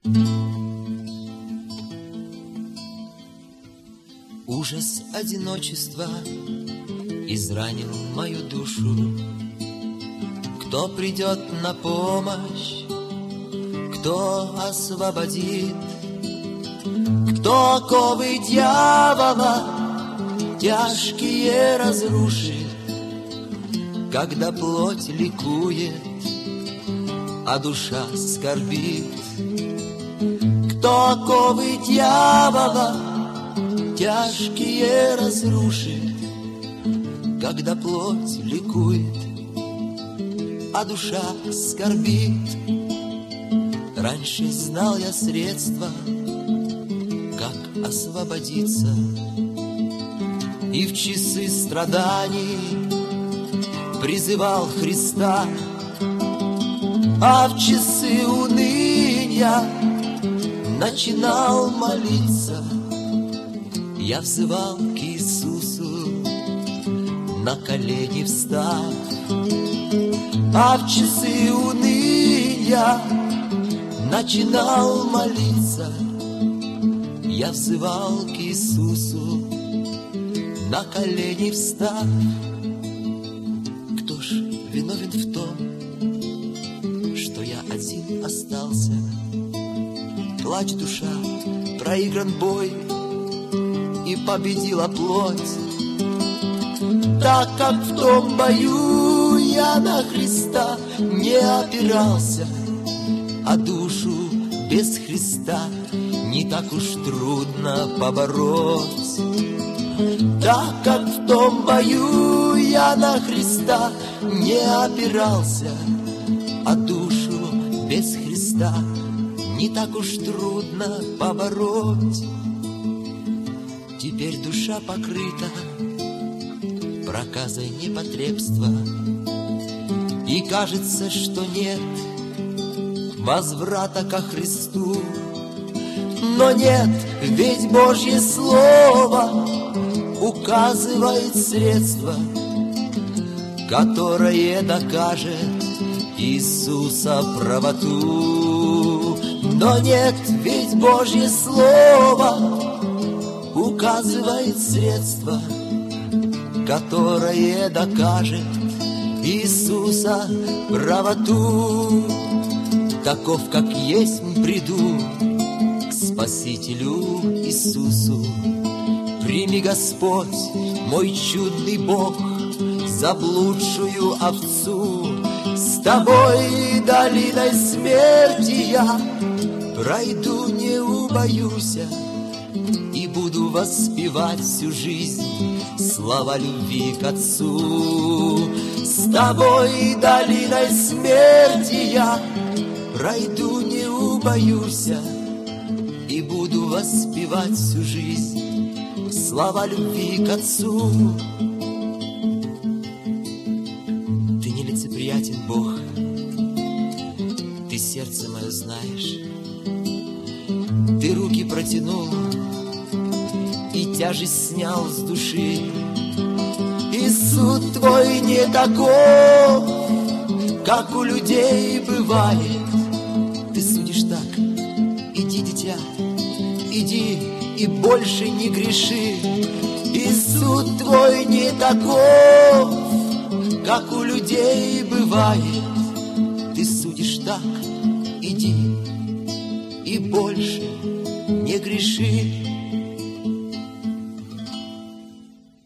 Ужас одиночества изранил мою душу. Кто придет на помощь, кто освободит, кто оковы дьявола тяжкие разрушит, когда плоть ликует, а душа скорбит. Кто оковы дьявола тяжкие разрушит, когда плоть ликует, а душа скорбит. Раньше знал я средства, как освободиться, и в часы страданий призывал Христа, а в часы уныния начинал молиться. Я взывал к Иисусу, на колени встав, а в часы уныния начинал молиться. Я взывал к Иисусу, на колени встав. Кто ж виновен в том, что я один остался? Плачь, душа, проигран бой, и победила плоть. Так как в том бою я на Христа не опирался, а душу без Христа не так уж трудно побороть. Так как в том бою я на Христа не опирался, а душу без Христа не так уж трудно побороть. Теперь душа покрыта проказой непотребства, и кажется, что нет возврата ко Христу. Но нет, ведь Божье Слово указывает средство, которое докажет Иисуса правоту. Но нет, ведь Божье Слово указывает средство, которое докажет Иисуса правоту. Таков, как есть, приду к Спасителю Иисусу. Прими, Господь, мой чудный Бог, заблудшую овцу. С Тобой долиной смерти я пройду, не убоюсь, и буду воспевать всю жизнь слава любви к Отцу. С Тобой долиной смерти я пройду, не убоюсь, и буду воспевать всю жизнь слава любви к Отцу. Ты нелицеприятен, Бог, Ты сердце мое знаешь. Ты руки протянул и тяжесть снял с души, и суд Твой не таков, как у людей бывает. Ты судишь так: иди, дитя, иди и больше не греши. И суд Твой не таков, как у людей бывает. Ты судишь так: иди и больше не греши.